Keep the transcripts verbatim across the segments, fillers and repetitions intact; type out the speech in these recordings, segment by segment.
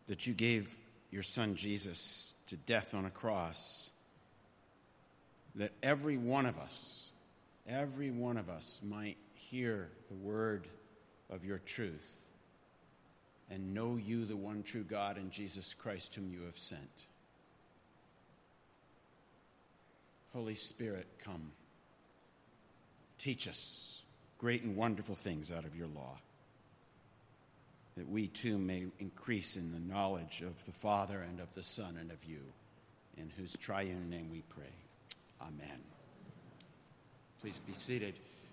that you gave your son Jesus to death on a cross, that every one of us, every one of us might hear the word of your truth and know you, the one true God, and Jesus Christ whom you have sent. Holy Spirit, come. Teach us great and wonderful things out of your law, that we too may increase in the knowledge of the Father and of the Son and of you, in whose triune name we pray. Amen. Please be seated.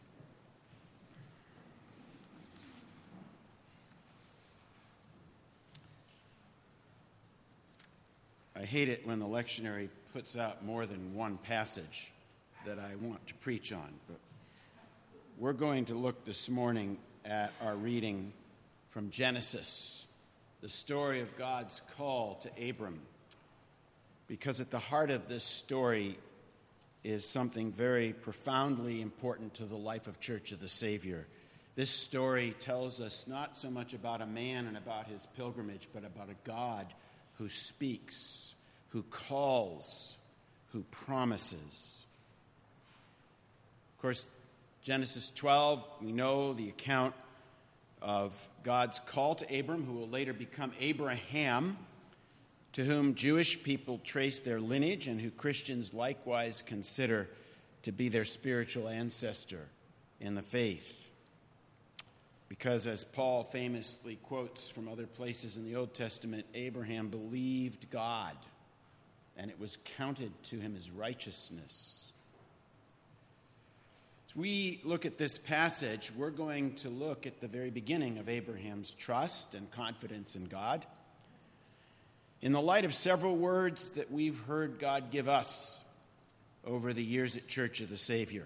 I hate it when the lectionary puts out more than one passage that I want to preach on, but we're going to look this morning at our reading from Genesis, the story of God's call to Abram, because at the heart of this story is something very profoundly important to the life of Church of the Savior. This story tells us not so much about a man and about his pilgrimage, but about a God who speaks, who calls, who promises. Of course, Genesis twelve, we know the account of God's call to Abram, who will later become Abraham, to whom Jewish people trace their lineage and who Christians likewise consider to be their spiritual ancestor in the faith. Because as Paul famously quotes from other places in the Old Testament, Abraham believed God, and it was counted to him as righteousness. As we look at this passage, we're going to look at the very beginning of Abraham's trust and confidence in God, in the light of several words that we've heard God give us over the years at Church of the Savior,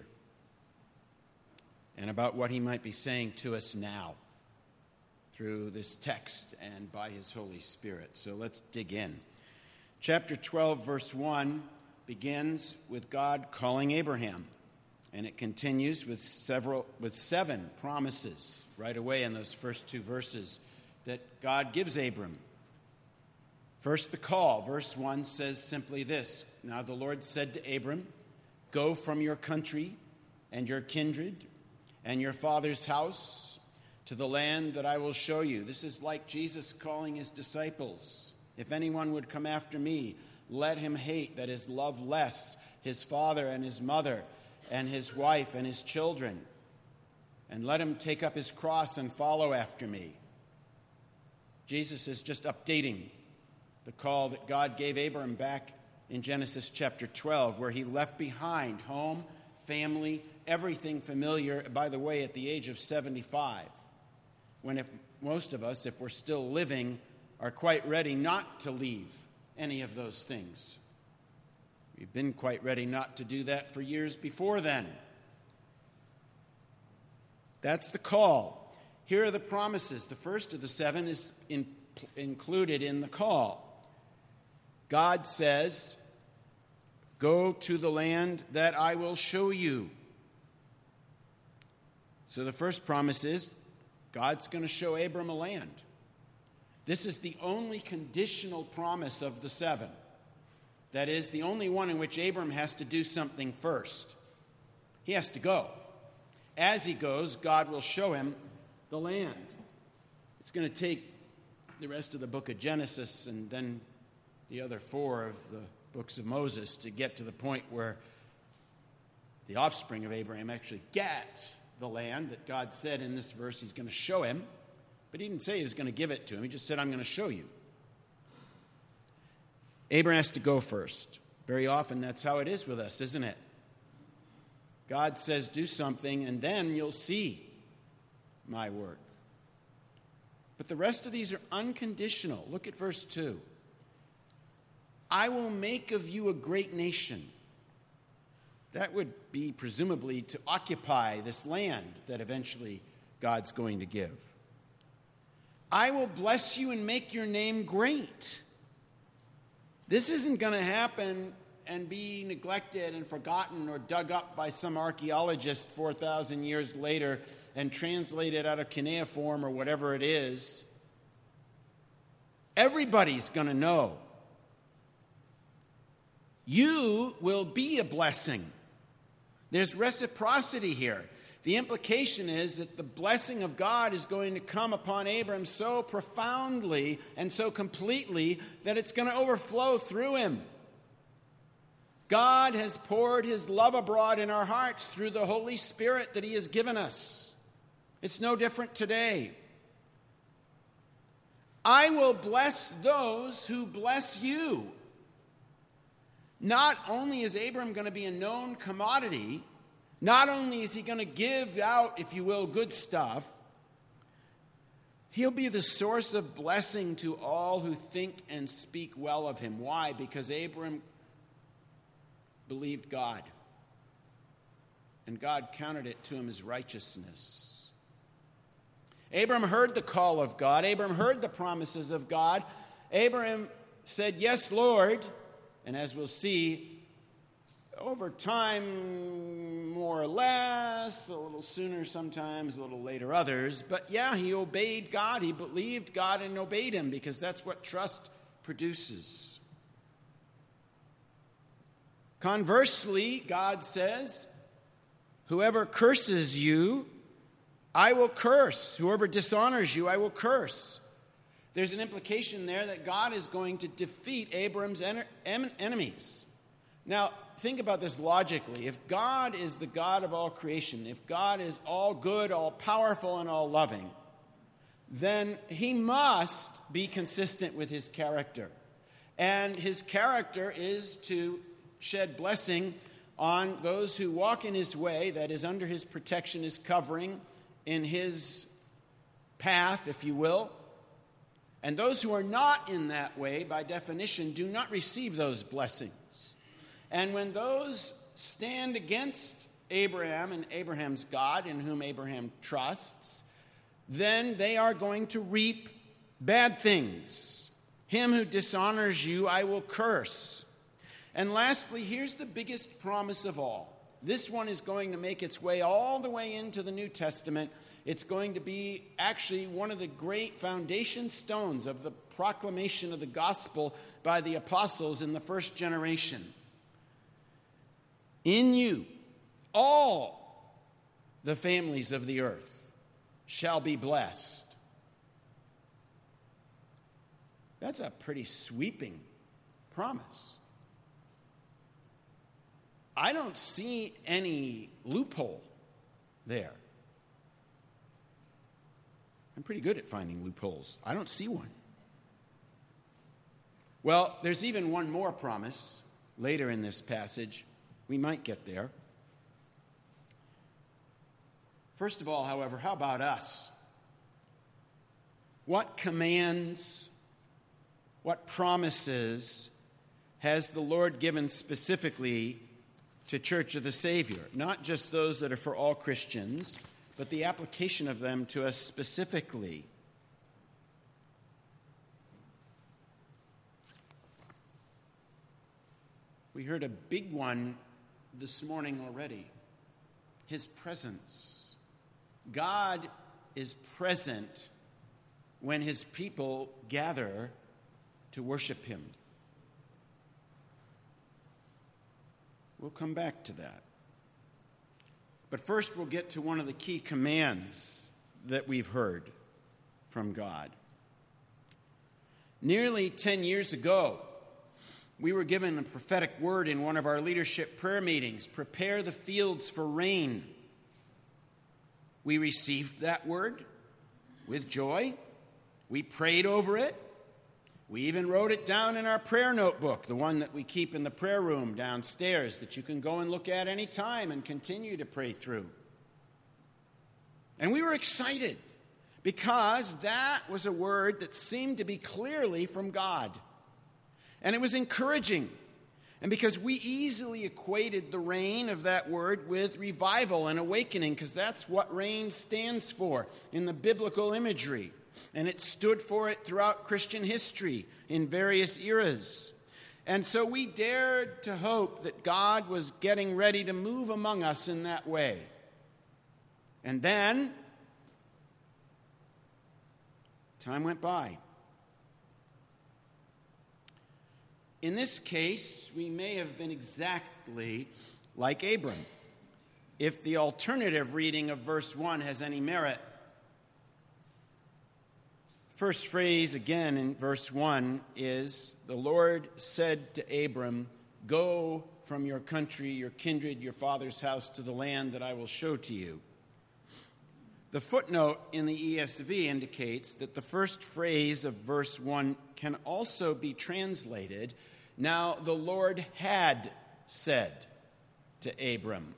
and about what he might be saying to us now through this text and by his Holy Spirit. So let's dig in. Chapter twelve, verse one begins with God calling Abraham, and it continues with several with seven promises right away in those first two verses that God gives Abram. First, the call. Verse one says simply this: Now the Lord said to Abram, "Go from your country and your kindred and your father's house to the land that I will show you." This is like Jesus calling his disciples. "If anyone would come after me, let him hate," that is, love less, "his father and his mother and his wife and his children, and let him take up his cross and follow after me." Jesus is just updating the call that God gave Abram back in Genesis chapter twelve, where he left behind home, family, everything familiar, by the way, at the age of seventy-five, when if most of us, if we're still living, are quite ready not to leave any of those things. We've been quite ready not to do that for years before then. That's the call. Here are the promises. The first of the seven is in, included in the call. God says, "Go to the land that I will show you." So the first promise is God's going to show Abram a land. This is the only conditional promise of the seven. That is, the only one in which Abram has to do something first. He has to go. As he goes, God will show him the land. It's going to take the rest of the book of Genesis and then the other four of the books of Moses to get to the point where the offspring of Abraham actually gets the land that God said in this verse he's going to show him. But he didn't say he was going to give it to him. He just said, "I'm going to show you." Abraham has to go first. Very often that's how it is with us, isn't it? God says, "Do something, and then you'll see my work." But the rest of these are unconditional. Look at verse two. "I will make of you a great nation." That would be presumably to occupy this land that eventually God's going to give. "I will bless you and make your name great." This isn't going to happen and be neglected and forgotten or dug up by some archaeologist four thousand years later and translated out of cuneiform or whatever it is. Everybody's going to know. You will be a blessing. There's reciprocity here. The implication is that the blessing of God is going to come upon Abram so profoundly and so completely that it's going to overflow through him. God has poured his love abroad in our hearts through the Holy Spirit that he has given us. It's no different today. I will bless those who bless you. Not only is Abram going to be a known commodity, not only is he going to give out, if you will, good stuff, he'll be the source of blessing to all who think and speak well of him. Why? Because Abram believed God, and God counted it to him as righteousness. Abram heard the call of God. Abram heard the promises of God. Abram said, "Yes, Lord." And as we'll see, over time, more or less, a little sooner sometimes, a little later others. But yeah, he obeyed God. He believed God and obeyed him because that's what trust produces. Conversely, God says, whoever curses you, I will curse. Whoever dishonors you, I will curse. There's an implication there that God is going to defeat Abram's en- en- enemies. Now, think about this logically. If God is the God of all creation, if God is all good, all powerful, and all loving, then he must be consistent with his character. And his character is to shed blessing on those who walk in his way, that is under his protection, his covering, in his path, if you will. And those who are not in that way, by definition, do not receive those blessings. And when those stand against Abraham and Abraham's God, in whom Abraham trusts, then they are going to reap bad things. Him who dishonors you, I will curse. And lastly, here's the biggest promise of all. This one is going to make its way all the way into the New Testament. It's going to be actually one of the great foundation stones of the proclamation of the gospel by the apostles in the first generation. In you, all the families of the earth shall be blessed. That's a pretty sweeping promise. I don't see any loophole there. I'm pretty good at finding loopholes. I don't see one. Well, there's even one more promise later in this passage. We might get there. First of all, however, how about us? What commands, what promises has the Lord given specifically to Church of the Savior? Not just those that are for all Christians, but the application of them to us specifically. We heard a big one this morning already. His presence. God is present when his people gather to worship him. We'll come back to that. But first we'll get to one of the key commands that we've heard from God. Nearly ten years ago, we were given a prophetic word in one of our leadership prayer meetings: prepare the fields for rain. We received that word with joy. We prayed over it. We even wrote it down in our prayer notebook, the one that we keep in the prayer room downstairs that you can go and look at any time and continue to pray through. And we were excited because that was a word that seemed to be clearly from God. And it was encouraging. And because we easily equated the rain of that word with revival and awakening, because that's what rain stands for in the biblical imagery. And it stood for it throughout Christian history in various eras. And so we dared to hope that God was getting ready to move among us in that way. And then, time went by. In this case, we may have been exactly like Abram, if the alternative reading of verse one has any merit. First phrase again in verse one is, the Lord said to Abram, "Go from your country, your kindred, your father's house to the land that I will show to you." The footnote in the E S V indicates that the first phrase of verse one can also be translated, "Now the Lord had said to Abram."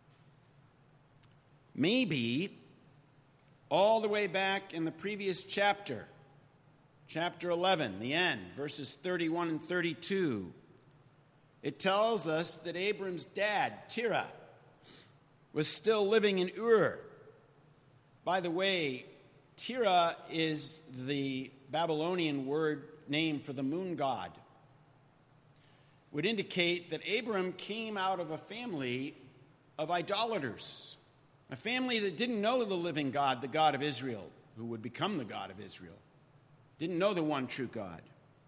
Maybe all the way back in the previous chapter, chapter eleven, the end, verses thirty-one and thirty-two, it tells us that Abram's dad, Terah, was still living in Ur. By the way, Terah is the Babylonian word name for the moon god. Would indicate that Abram came out of a family of idolaters, a family that didn't know the living God, the God of Israel, who would become the God of Israel, didn't know the one true God.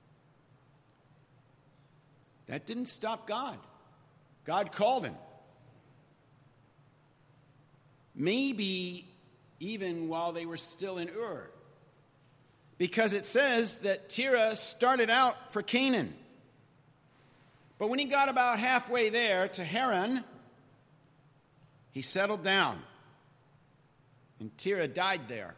That didn't stop God. God called him. Maybe even while they were still in Ur, because it says that Terah started out for Canaan. But when he got about halfway there to Haran, he settled down. And Terah died there.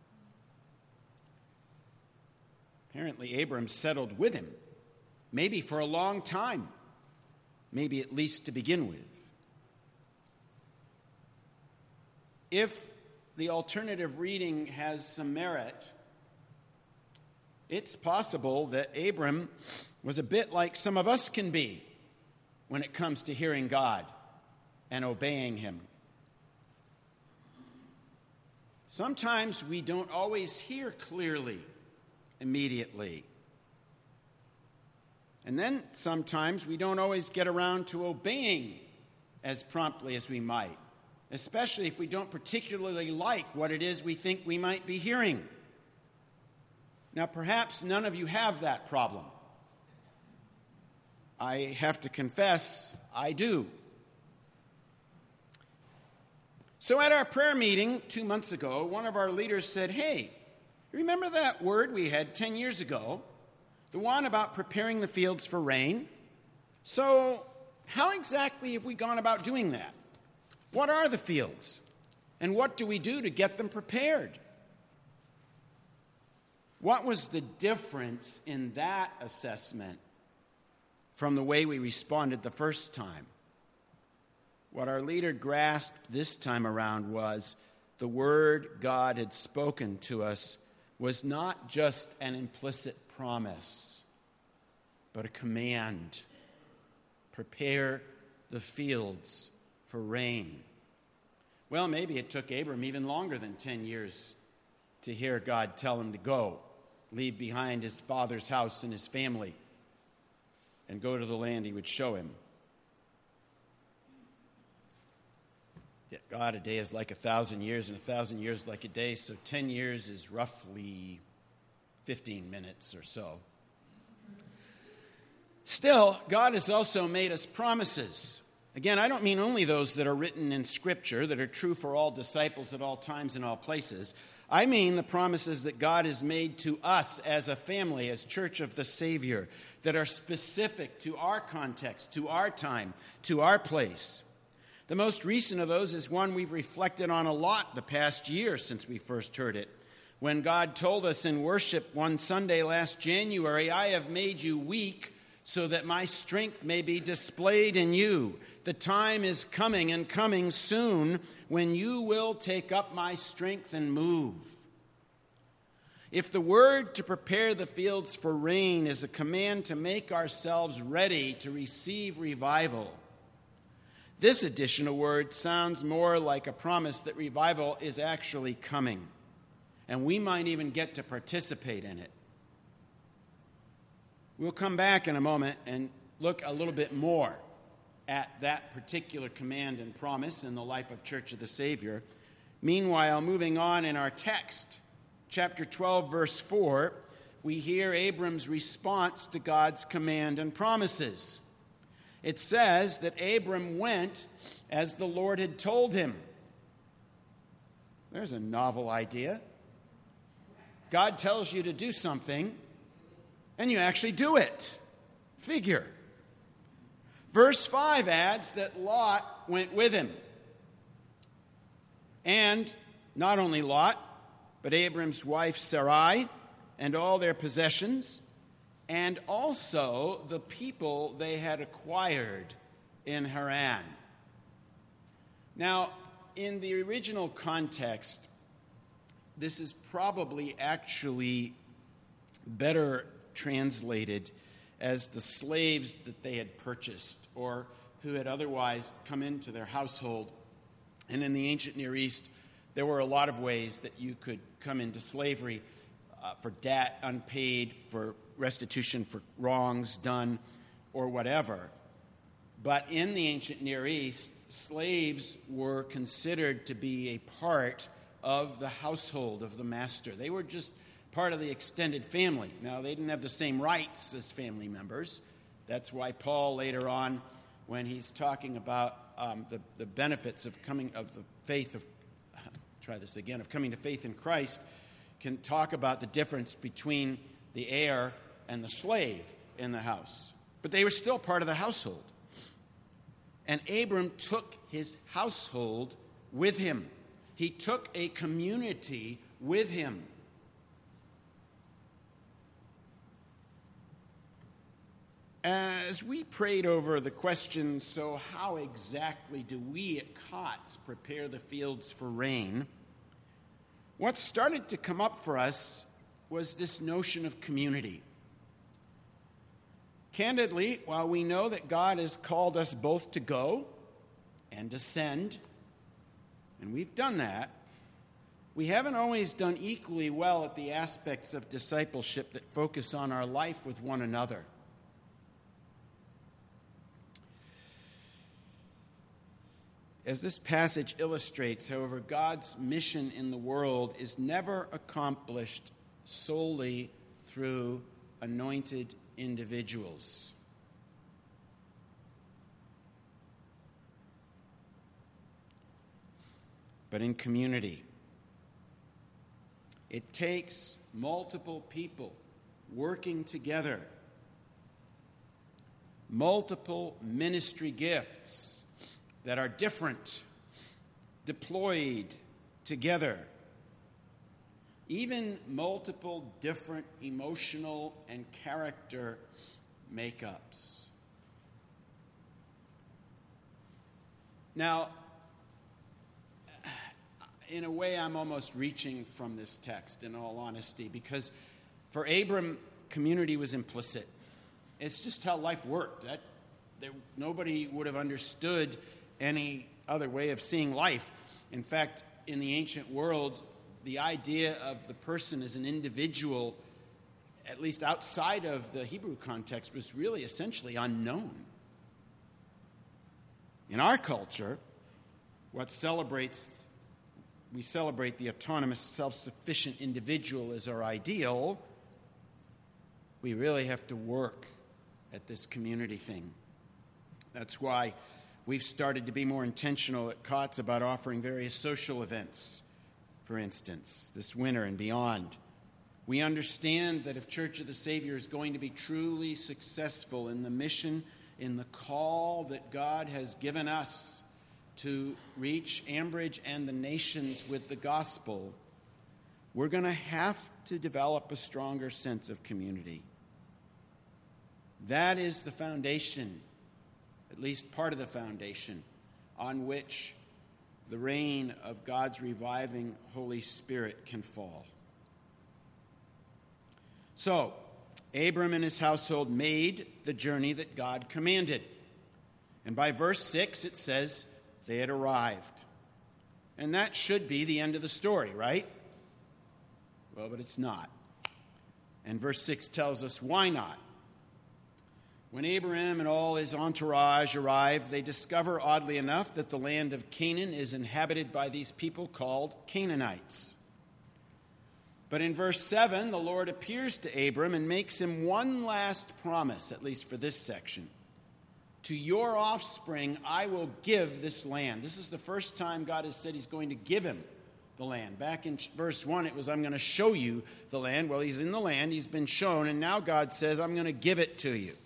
Apparently, Abram settled with him, maybe for a long time, maybe at least to begin with. If the alternative reading has some merit, it's possible that Abram was a bit like some of us can be when it comes to hearing God and obeying him. Sometimes we don't always hear clearly, immediately. And then sometimes we don't always get around to obeying as promptly as we might, especially if we don't particularly like what it is we think we might be hearing. Now, perhaps none of you have that problem. I have to confess, I do. So at our prayer meeting two months ago, one of our leaders said, "Hey, remember that word we had ten years ago? The one about preparing the fields for rain? So how exactly have we gone about doing that? What are the fields? And what do we do to get them prepared?" What was the difference in that assessment from the way we responded the first time? What our leader grasped this time around was the word God had spoken to us was not just an implicit promise, but a command. Prepare the fields for rain. Well, maybe it took Abram even longer than ten years to hear God tell him to go, leave behind his father's house and his family, and go to the land he would show him. Yet God, a day is like a thousand years, and a thousand years like a day, so ten years is roughly fifteen minutes or so. Still, God has also made us promises. Again, I don't mean only those that are written in Scripture, that are true for all disciples at all times and all places. I mean the promises that God has made to us as a family, as Church of the Savior, that are specific to our context, to our time, to our place. The most recent of those is one we've reflected on a lot the past year since we first heard it, when God told us in worship one Sunday last January, "I have made you weak so that my strength may be displayed in you. The time is coming and coming soon when you will take up my strength and move." If the word to prepare the fields for rain is a command to make ourselves ready to receive revival, this additional word sounds more like a promise that revival is actually coming, and we might even get to participate in it. We'll come back in a moment and look a little bit more at that particular command and promise in the life of Church of the Savior. Meanwhile, moving on in our text, chapter twelve, verse four, we hear Abram's response to God's command and promises. It says that Abram went as the Lord had told him. There's a novel idea. God tells you to do something, and you actually do it. Figure. Verse five adds that Lot went with him. And not only Lot, but Abram's wife Sarai and all their possessions, and also the people they had acquired in Haran. Now, in the original context, this is probably actually better translated as the slaves that they had purchased or who had otherwise come into their household. And in the ancient Near East, there were a lot of ways that you could come into slavery uh, for debt unpaid, for restitution for wrongs done, or whatever. But in the ancient Near East, slaves were considered to be a part of the household of the master. They were just part of the extended family. Now, they didn't have the same rights as family members. That's why Paul later on, when he's talking about um, the, the benefits of coming of the faith of, try this again, of coming to faith in Christ, can talk about the difference between the heir and the slave in the house. But they were still part of the household. And Abram took his household with him. He took a community with him. As we prayed over the question, so how exactly do we at Cots prepare the fields for rain? What started to come up for us was this notion of community. Candidly, while we know that God has called us both to go and to send, and we've done that, we haven't always done equally well at the aspects of discipleship that focus on our life with one another. As this passage illustrates, however, God's mission in the world is never accomplished solely through anointed individuals. But in community. It takes multiple people working together, multiple ministry gifts that are different, deployed together. Even multiple different emotional and character makeups. Now, in a way, I'm almost reaching from this text, in all honesty, because for Abram, community was implicit. It's just how life worked. That there, nobody would have understood any other way of seeing life. In fact, in the ancient world, the idea of the person as an individual, at least outside of the Hebrew context, was really essentially unknown. In our culture, what celebrates, we celebrate the autonomous, self-sufficient individual as our ideal. We really have to work at this community thing. That's why we've started to be more intentional at Cots about offering various social events, for instance, this winter and beyond. We understand that if Church of the Savior is going to be truly successful in the mission, in the call that God has given us to reach Ambridge and the nations with the gospel, we're going to have to develop a stronger sense of community. That is the foundation, at least part of the foundation, on which the rain of God's reviving Holy Spirit can fall. So, Abram and his household made the journey that God commanded. And by verse six, it says they had arrived. And that should be the end of the story, right? Well, but it's not. And verse six tells us why not. When Abraham and all his entourage arrive, they discover, oddly enough, that the land of Canaan is inhabited by these people called Canaanites. But in verse seven, the Lord appears to Abram and makes him one last promise, at least for this section. To your offspring I will give this land. This is the first time God has said he's going to give him the land. Back in verse one, it was, I'm going to show you the land. Well, he's in the land, he's been shown, and now God says, I'm going to give it to you.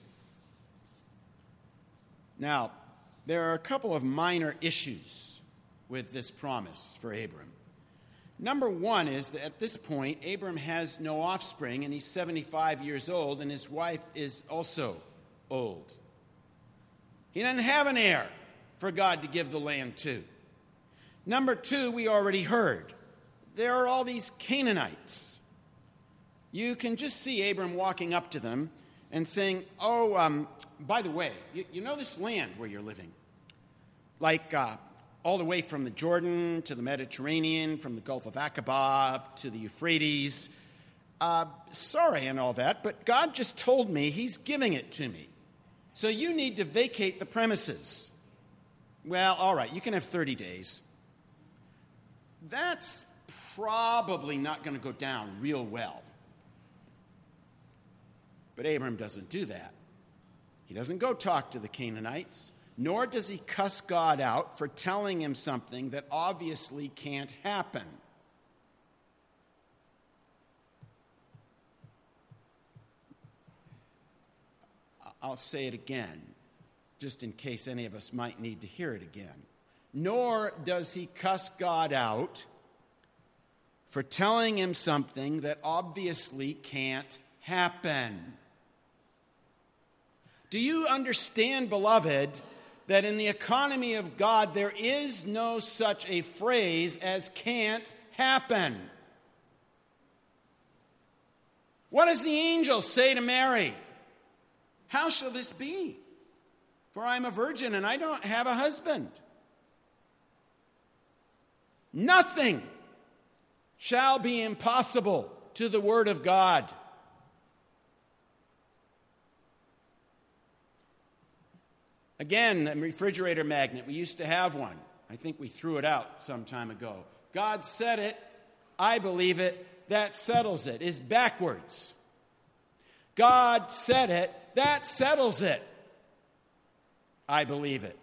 Now, there are a couple of minor issues with this promise for Abram. Number one is that at this point, Abram has no offspring, and he's seventy-five years old, and his wife is also old. He doesn't have an heir for God to give the land to. Number two, we already heard. There are all these Canaanites. You can just see Abram walking up to them and saying, oh, um, by the way, you, you know this land where you're living? Like uh, all the way from the Jordan to the Mediterranean, from the Gulf of Aqaba to the Euphrates. Uh, sorry and all that, but God just told me he's giving it to me. So you need to vacate the premises. Well, all right, you can have thirty days. That's probably not going to go down real well. But Abram doesn't do that. He doesn't go talk to the Canaanites, nor does he cuss God out for telling him something that obviously can't happen. I'll say it again, just in case any of us might need to hear it again. Nor does he cuss God out for telling him something that obviously can't happen. Do you understand, beloved, that in the economy of God there is no such a phrase as can't happen? What does the angel say to Mary? How shall this be? For I am a virgin and I don't have a husband. Nothing shall be impossible to the word of God. Again, the refrigerator magnet, we used to have one. I think we threw it out some time ago. God said it, I believe it, that settles it, is backwards. God said it, that settles it. I believe it.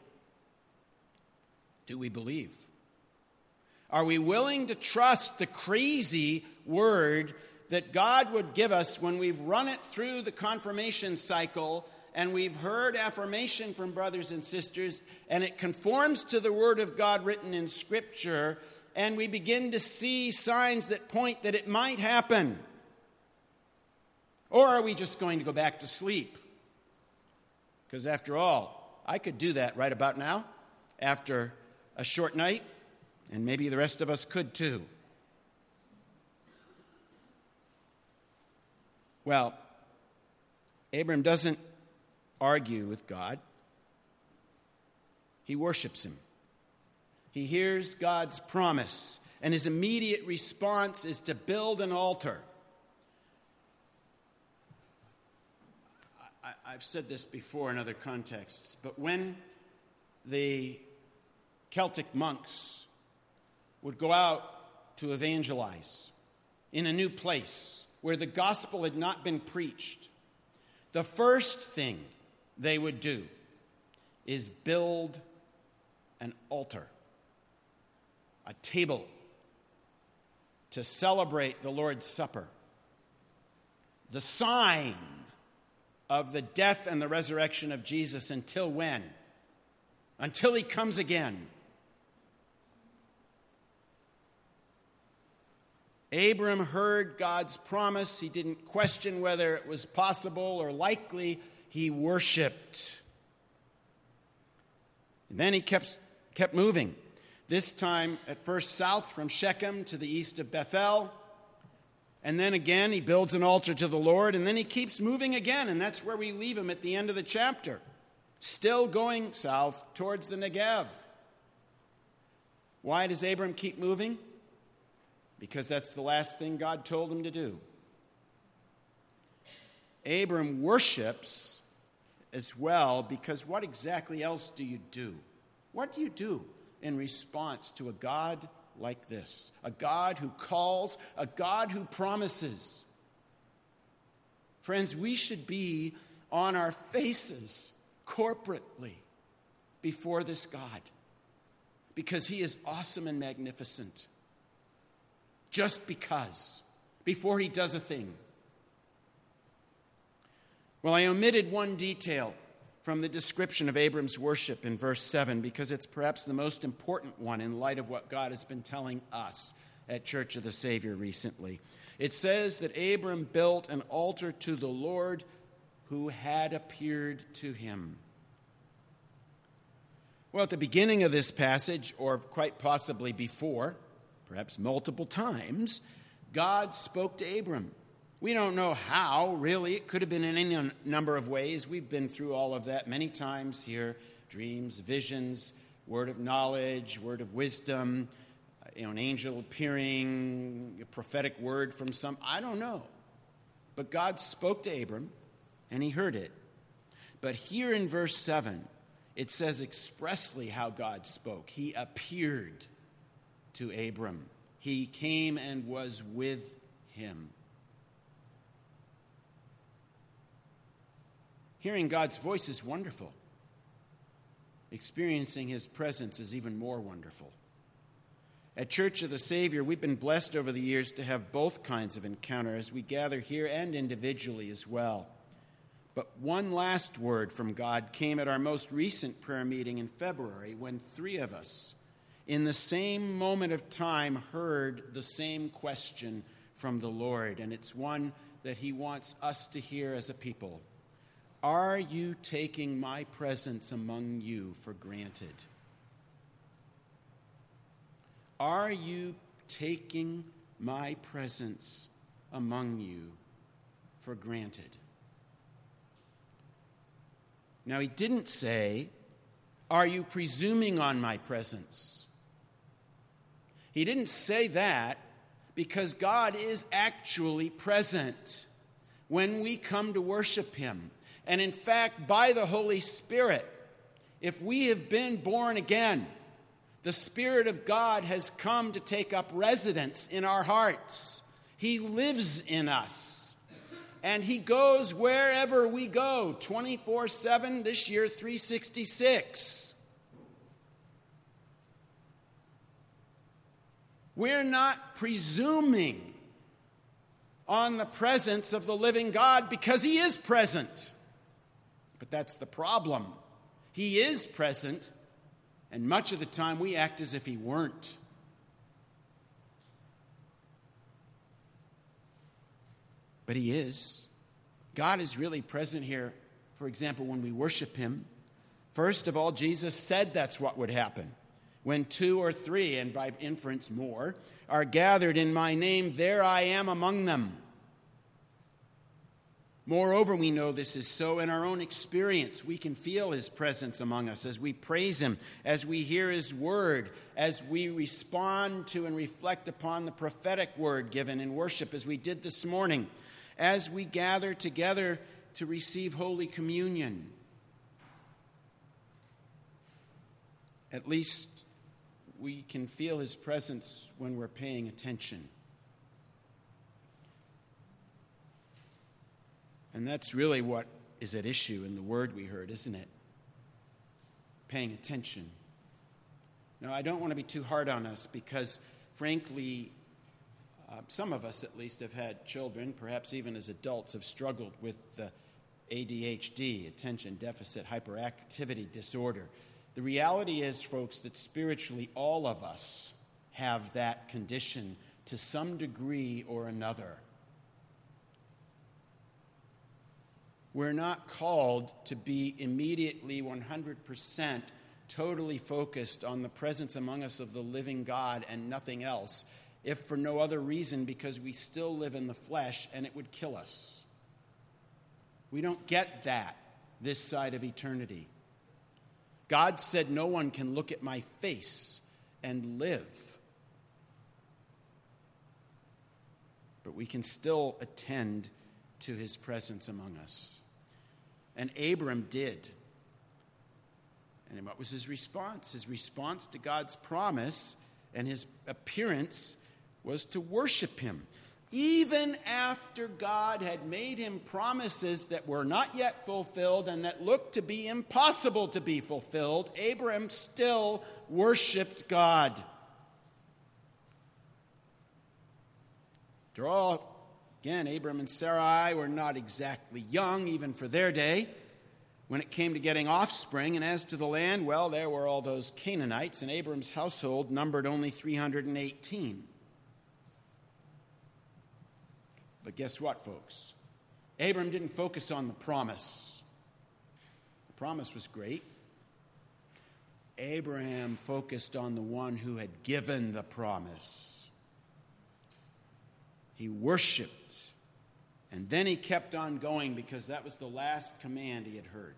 Do we believe? Are we willing to trust the crazy word that God would give us when we've run it through the confirmation cycle and we've heard affirmation from brothers and sisters and it conforms to the word of God written in Scripture and we begin to see signs that point that it might happen? Or are we just going to go back to sleep? Because after all, I could do that right about now, after a short night, and maybe the rest of us could too. Well, Abram doesn't argue with God. He worships him. He hears God's promise, and his immediate response is to build an altar. I've said this before in other contexts, but when the Celtic monks would go out to evangelize in a new place where the gospel had not been preached, the first thing they would do is build an altar, a table to celebrate the Lord's Supper, the sign of the death and the resurrection of Jesus. Until when? Until he comes again. Abram heard God's promise. He didn't question whether it was possible or likely. He worshiped. And then he kept, kept moving. This time, at first south from Shechem to the east of Bethel. And then again, he builds an altar to the Lord. And then he keeps moving again. And that's where we leave him at the end of the chapter. Still going south towards the Negev. Why does Abram keep moving? Because that's the last thing God told him to do. Abram worships as well, because what exactly else do you do? What do you do in response to a God like this, a God who calls, a God who promises. Friends, we should be on our faces corporately before this God because he is awesome and magnificent. Just because, before he does a thing. Well, I omitted one detail from the description of Abram's worship in verse seven because it's perhaps the most important one in light of what God has been telling us at Church of the Savior recently. It says that Abram built an altar to the Lord who had appeared to him. Well, at the beginning of this passage, or quite possibly before, perhaps multiple times, God spoke to Abram. We don't know how, really. It could have been in any number of ways. We've been through all of that many times here. Dreams, visions, word of knowledge, word of wisdom, you know, an angel appearing, a prophetic word from some, I don't know. But God spoke to Abram, and he heard it. But here in verse seven, it says expressly how God spoke. He appeared to Abram. He came and was with him. Hearing God's voice is wonderful. Experiencing his presence is even more wonderful. At Church of the Savior, we've been blessed over the years to have both kinds of encounter as we gather here and individually as well. But one last word from God came at our most recent prayer meeting in February when three of us, in the same moment of time, heard the same question from the Lord. And it's one that he wants us to hear as a people. Are you taking my presence among you for granted? Are you taking my presence among you for granted? Now, he didn't say, are you presuming on my presence? He didn't say that because God is actually present when we come to worship him. And in fact, by the Holy Spirit, if we have been born again, the Spirit of God has come to take up residence in our hearts. He lives in us. And he goes wherever we go, twenty-four seven, this year, three sixty-six. We're not presuming on the presence of the living God because he is present. But that's the problem. He is present, and much of the time we act as if he weren't. But he is. God is really present here, for example, when we worship him. First of all, Jesus said that's what would happen. When two or three, and by inference more, are gathered in my name, there I am among them. Moreover, we know this is so in our own experience. We can feel his presence among us as we praise him, as we hear his word, as we respond to and reflect upon the prophetic word given in worship, as we did this morning, as we gather together to receive Holy Communion. At least we can feel his presence when we're paying attention. And that's really what is at issue in the word we heard, isn't it? Paying attention. Now, I don't want to be too hard on us because, frankly, uh, some of us at least have had children, perhaps even as adults, have struggled with uh, A D H D, attention deficit hyperactivity disorder. The reality is, folks, that spiritually all of us have that condition to some degree or another. We're not called to be immediately one hundred percent totally focused on the presence among us of the living God and nothing else, if for no other reason because we still live in the flesh and it would kill us. We don't get that this side of eternity. God said no one can look at my face and live. But we can still attend to his presence among us. And Abram did. And what was his response? His response to God's promise and his appearance was to worship him. Even after God had made him promises that were not yet fulfilled and that looked to be impossible to be fulfilled, Abraham still worshiped God. After all, again, Abram and Sarai were not exactly young, even for their day, when it came to getting offspring. And as to the land, well, there were all those Canaanites, and Abram's household numbered only three hundred eighteen. But guess what, folks? Abram didn't focus on the promise. The promise was great. Abraham focused on the one who had given the promise. He worshiped, and then he kept on going because that was the last command he had heard.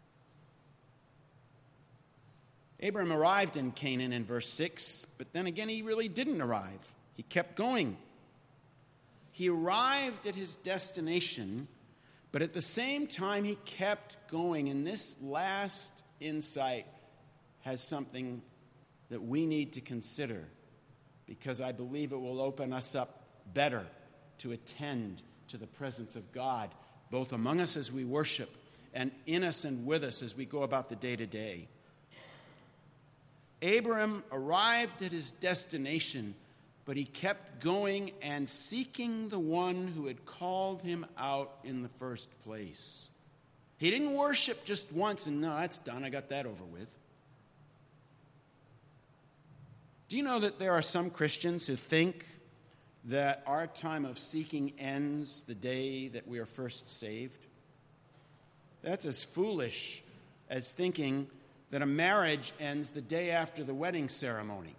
Abraham arrived in Canaan in verse six, but then again he really didn't arrive. He kept going. He arrived at his destination, but at the same time he kept going. And this last insight has something that we need to consider, because I believe it will open us up better to attend to the presence of God, both among us as we worship and in us and with us as we go about the day-to-day. Abram arrived at his destination, but he kept going and seeking the one who had called him out in the first place. He didn't worship just once and, no, that's done, I got that over with. Do you know that there are some Christians who think that our time of seeking ends the day that we are first saved? That's as foolish as thinking that a marriage ends the day after the wedding ceremony.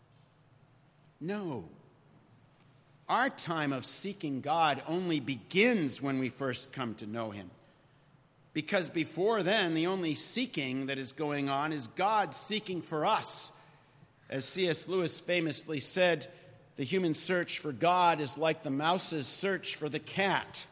No. Our time of seeking God only begins when we first come to know him. Because before then, the only seeking that is going on is God seeking for us. As C S Lewis famously said, the human search for God is like the mouse's search for the cat.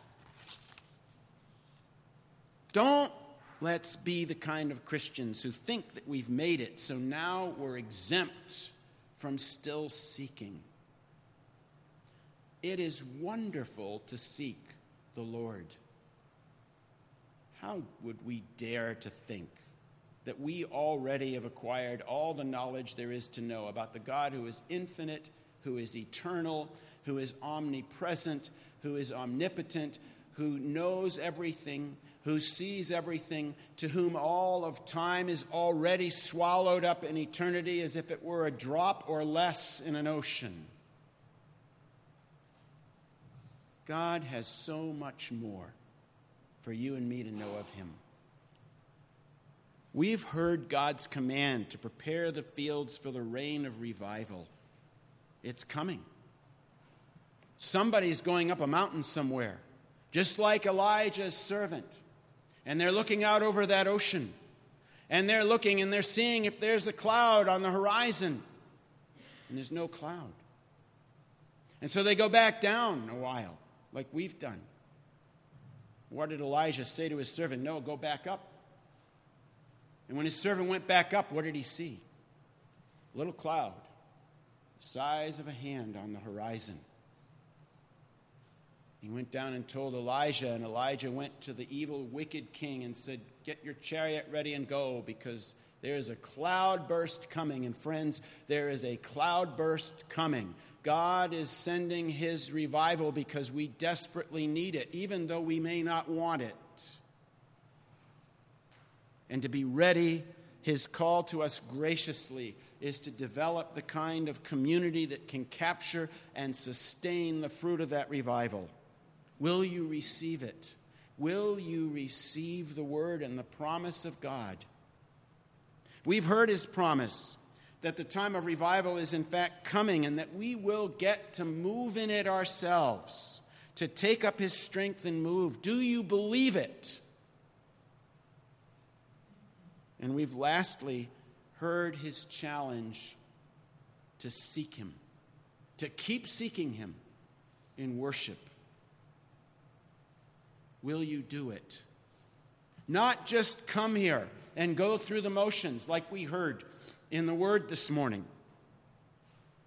Don't let's be the kind of Christians who think that we've made it, so now we're exempt from still seeking. It is wonderful to seek the Lord. How would we dare to think that we already have acquired all the knowledge there is to know about the God who is infinite, who is eternal, who is omnipresent, who is omnipotent, who knows everything, who sees everything, to whom all of time is already swallowed up in eternity as if it were a drop or less in an ocean. God has so much more for you and me to know of him. We've heard God's command to prepare the fields for the rain of revival. It's coming. Somebody's going up a mountain somewhere, just like Elijah's servant. And they're looking out over that ocean. And they're looking and they're seeing if there's a cloud on the horizon. And there's no cloud. And so they go back down a while, like we've done. What did Elijah say to his servant? No, go back up. And when his servant went back up, what did he see? A little cloud, the size of a hand on the horizon. He went down and told Elijah, and Elijah went to the evil, wicked king and said, get your chariot ready and go, because there is a cloud burst coming. And friends, there is a cloud burst coming. God is sending his revival because we desperately need it, even though we may not want it. And to be ready, his call to us graciously is to develop the kind of community that can capture and sustain the fruit of that revival. Will you receive it? Will you receive the word and the promise of God? We've heard his promise that the time of revival is in fact coming and that we will get to move in it ourselves, to take up his strength and move. Do you believe it? And we've lastly heard his challenge to seek him, to keep seeking him in worship. Will you do it? Not just come here and go through the motions like we heard in the word this morning.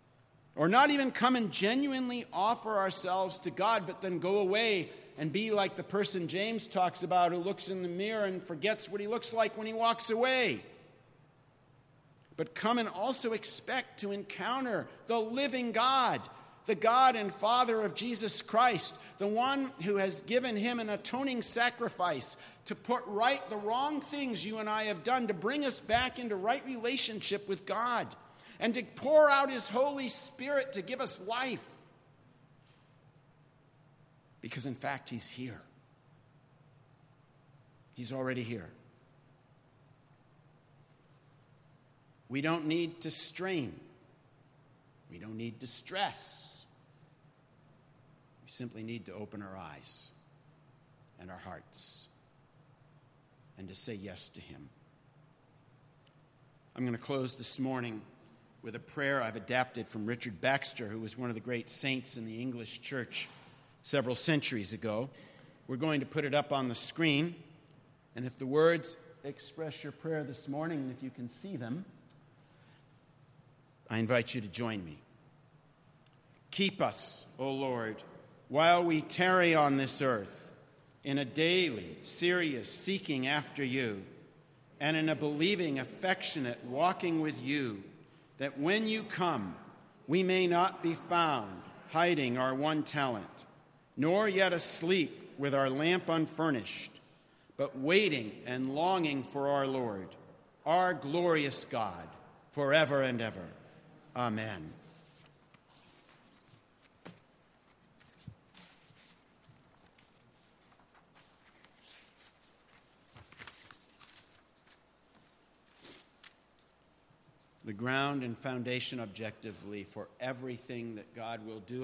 Or not even come and genuinely offer ourselves to God, but then go away and be like the person James talks about who looks in the mirror and forgets what he looks like when he walks away. But come and also expect to encounter the living God, the God and Father of Jesus Christ, the one who has given him an atoning sacrifice to put right the wrong things you and I have done, to bring us back into right relationship with God, and to pour out his Holy Spirit to give us life. Because in fact, he's here. He's already here. We don't need to strain. We don't need to stress. We simply need to open our eyes and our hearts and to say yes to him. I'm going to close this morning with a prayer I've adapted from Richard Baxter, who was one of the great saints in the English church several centuries ago. We're going to put it up on the screen, and if the words express your prayer this morning, and if you can see them, I invite you to join me. Keep us, O Lord, while we tarry on this earth, in a daily, serious seeking after you, and in a believing, affectionate walking with you, that when you come, we may not be found hiding our one talent, nor yet asleep with our lamp unfurnished, but waiting and longing for our Lord, our glorious God, forever and ever. Amen. The ground and foundation objectively for everything that God will do